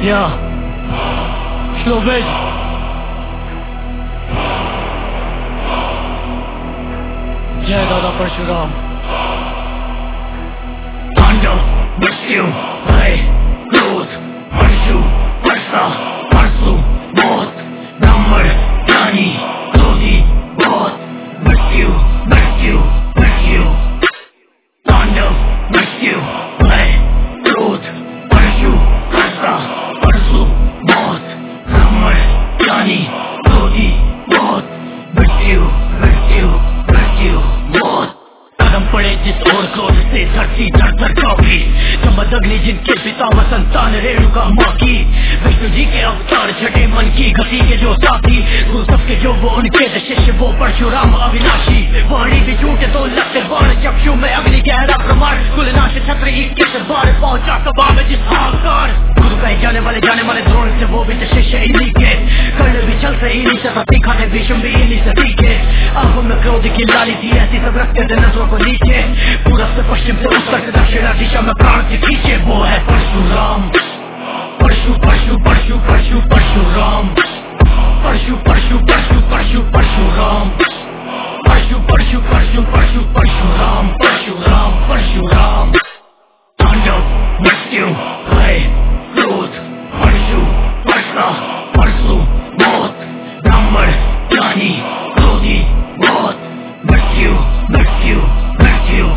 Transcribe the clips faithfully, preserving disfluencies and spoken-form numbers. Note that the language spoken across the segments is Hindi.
विद्या, श्लोवेज। जय दादा परशुराम। तांडव, मृत्यु, भय, क्रोध, परशु, वर्षा, परशु, मौत, ब्राह्मण, ज्ञानी, क्रोधी, बहुत, मृत्यु, मृत्यु, मृत्यु। तांडव, मृत्यु, भय, क्रोध, परशु, वर्षा, परशु, मौत, ब्राह्मण, ज्ञानी, क्रोधी, बहुत, मृत्यु, मृत्यु, मृत्यु, मौत। कदम पड़े जिस ओर क्रोध से धरती धर धर कांपी, चमक अग्नि जिनके पिता व संतान रेणुका माँ की, विष्णु जी के अवतार छठे मन की गति के जो साथी, गुरु सबके जो वो उनके शिष्य वो परशुराम अविनाशी। वाणी भी झूठे तो लगते बाण, चक्षु में अग्नि गहरा प्रमाण, कुलनाश छत्र इक्कीस बार पहुंचा सभा में जिस हाहाकार। गुरु कहे जाने वाले जाने वाले द्रोण से वो भी शिष्य इन्हीं के, कर्ण भी चल से इन्हीं से सती खाते, भीष्म भी इन्हीं से सीखे। आंखों में क्रोध की लाली थी ऐसी सब रखते थे नजरों को नीचे, पूरब से पश्चिम से उत्तर से दक्षिण दिशा में प्राण से खींचे वो है परशुराम। परशु परशु परशु परशु परशुराम, परशु परशु परशु परशु परशुराम, परशु परशु परशु परशु परशुराम, परशुराम परशुराम। तांडव, मृत्यु, भय, क्रोध, परशु, वर्षा, परशु, मौत, ब्राह्मण, ज्ञानी, क्रोधी, बहुत, मृत्यु, मृत्यु, मृत्यु।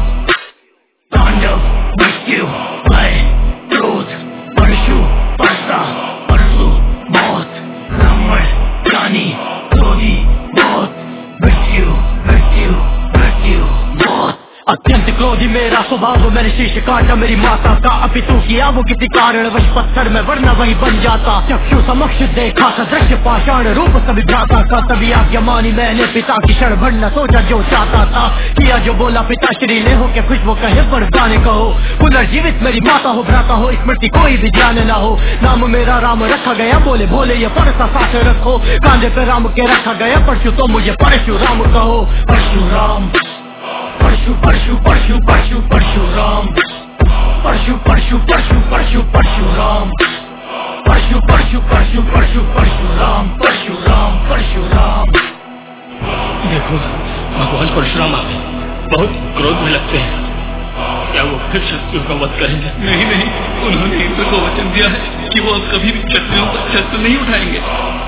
तांडव, मृत्यु, भय, क्रोध, परशु, वर्षा, परशु, मौत, ब्राह्मण, ज्ञानी, क्रोधी, बहुत, मृत्यु, मृत्यु, मृत्यु, मौत। अत्यंत क्रोधी मेरा स्वभाव, मैंने शीश काटा मेरी माता का, अपितु किया वो किसी कारण वश पत्थर में वरना वही बन जाता। चक्षु समक्ष देखा का दृश्य पाषाण रूप सभी भ्राता का, तभी आज्ञा मानी मैंने पिता की क्षण भर न सोचा जो चाहता था, किया जो बोला पिता श्री ने हो के खुश वो कहे पर गाने कहो। पुनर्जीवित मेरी माता हो भ्राता हो, स्मृति कोई भी ध्यान न हो, नाम मेरा राम रखा गया, बोले बोले ये परसा साथ रखो, कांधे पे राम के रखा गया, परशु तो मुझे परशुराम कहो। परशुराम, परशु परशु परशु परशु परशुराम, परशु परशु परशु परशु परशुराम, परशु परशु परशु परशु परशुराम, परशुराम परशुराम। देखो भगवान परशुराम आ गए, बहुत क्रोध में लगते हैं, क्या वो फिर शत्रुओं का वध करेंगे? नहीं नहीं, उन्होंने इंद्र को वचन दिया है कि वो कभी भी क्षत्रियों पर शस्त्र नहीं उठाएंगे।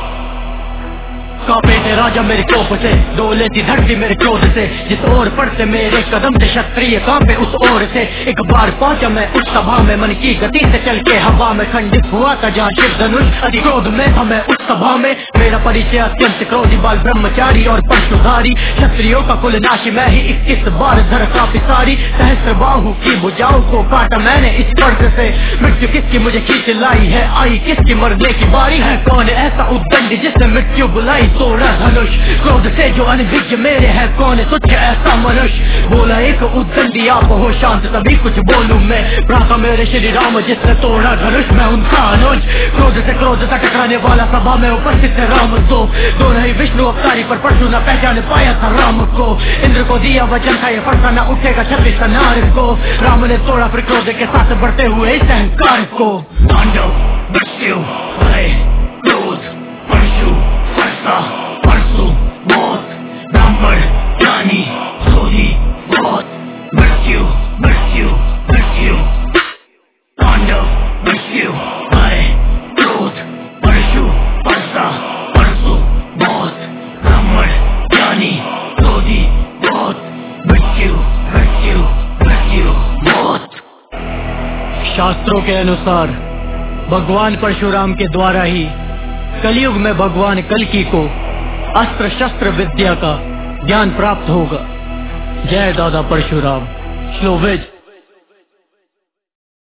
कांपे थे राजा मेरे कोप से, डोले थी धरती मेरे क्रोध से, जिस ओर पड़ते मेरे कदम थे क्षत्रिय कांपे उस ओर से। एक बार पहुंचा मैं उस सभा में, मन की गति से चल के हवा में खंडित हुआ था जहाँ शिव धनुष, अति क्रोध में था मैं उस सभा में। मेरा परिचय अत्यंत क्रोधी बाल ब्रह्मचारी और परशुधारी, क्षत्रियों का कुल नाशी मैं ही इक्कीस बार धर काफी सारी। सहस्त्र बाहु की भुजाओं को काटा मैंने इस स्पर्श से, मृत्यु किसकी मुझे खींच लाई है, आई किसकी मरने की बारी है। कौन ऐसा उद्दंड जिसने मृत्यु बुलाई तोड़ा धनुष, क्रोध से जो अनभिज्ञ मेरे है कौन तुच्छ ऐसा मनुष्य। बोला एक उद्दंडी आप हो शांत तभी कुछ बोलूं मैं, भ्राता मेरे श्री राम जिसने तोड़ा धनुष मैं उनका अनुज। क्रोध से क्रोध से टकराने वाला सभा में उपस्थित है राम दो, दोनों ही विष्णु अवतारी पर परशु न पहचान पाया था राम को। इंद्र को दिया वचन था ये फरसा न उठेगा छत्तीस नार को, राम ने तोड़ा फिर क्रोध के साथ बढ़ते हुए इस अहंकार को। तांडव, मृत्यु, भय, क्रोध, परशु, वर्षा, परशु, मौत, ब्राह्मण, ज्ञानी, क्रोधी, बहुत, मृत्यु, मृत्यु, मृत्यु। तांडव, मृत्यु, भय, क्रोध, परशु, वर्षा, परशु, मौत, ब्राह्मण, ज्ञानी, क्रोधी, बहुत, मृत्यु, मृत्यु, मृत्यु, मौत। शास्त्रों के अनुसार भगवान परशुराम के द्वारा ही कलयुग में भगवान कल्कि को अस्त्र शस्त्र विद्या का ज्ञान प्राप्त होगा। जय दादा परशुराम। श्लोवेज।